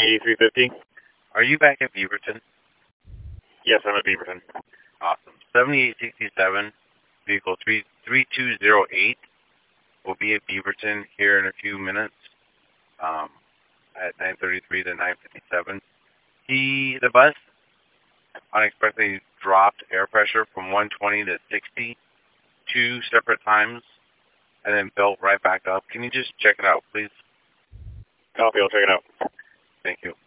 8350. Are you back at Beaverton? Yes, I'm at Beaverton. Awesome. 7867, vehicle 3208 will be at Beaverton here in a few minutes, at 9:33 to 9:57. The bus unexpectedly dropped air pressure from 120 to 60 two separate times, and then built right back up. Can you just check it out, please? Copy, I'll check it out. Thank you.